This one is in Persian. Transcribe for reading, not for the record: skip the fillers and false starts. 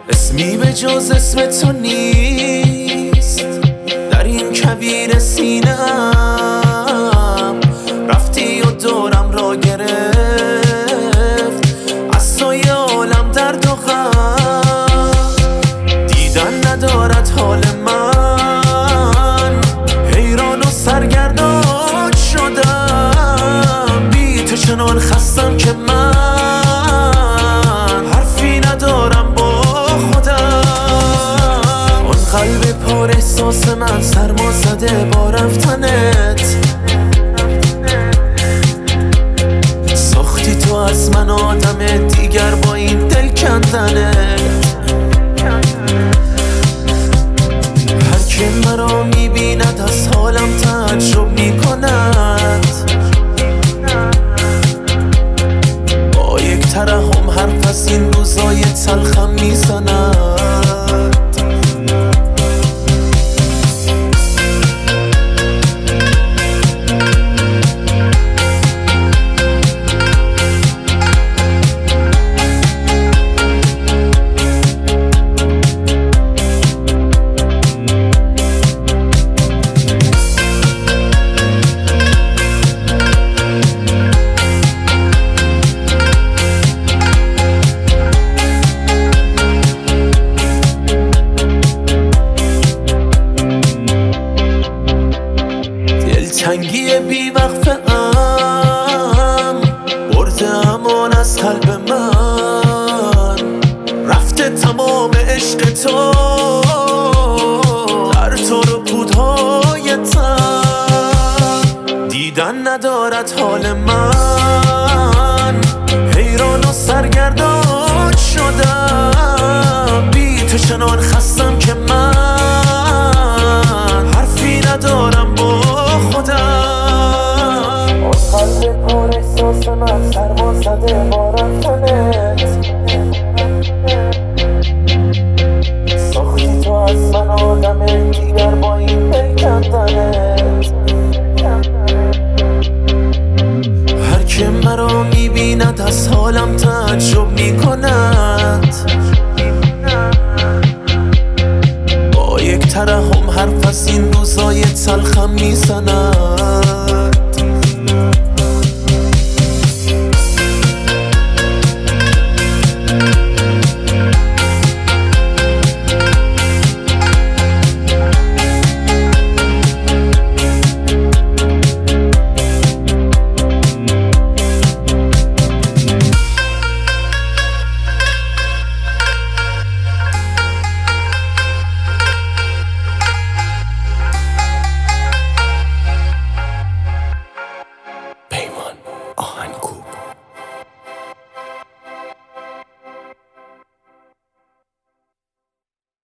اسمی به جز اسم تو نیست در این کویر سینه‌ام. رفتی و دورم را گرفت، از تو یه عالم درد و غم. دیدن ندارد حال من، حیران و سرگردان شدم. بی تو چنان خستم که من حرفی ندارم با خودم. اون قلب پر احساس من سرما زده با رفتنت. ساختی تو از من آدم دیگر با این دل کندنت. هر که مرا میبیند از حالم تعجب میکند. با یک ترحم حرف از این روزای تلخم میزند. تنگی بی وقفه ام برده امان از قلب من. رفته تمام عشق تو در تو رو پودهای تن. دیدن ندارد حال من، حیران و سرگردان شدم. بی تو چنان خستم که من حرفی ندارم با خودم. اون قلب پر احساس من سرما زده با رفتنت. ساختی تو از من آدم دیگر با این دل کندنت. هر که مرا میبیند از حالم تعجب